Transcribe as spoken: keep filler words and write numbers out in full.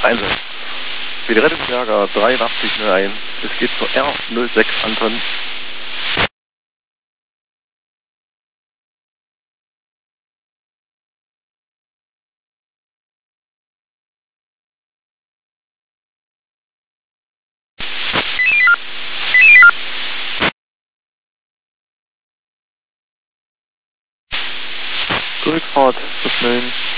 Einsatz. Für die Rettungsjager dreiundachtzig null eins. Es geht zur R null sechs Anton. Durchfahrt, bis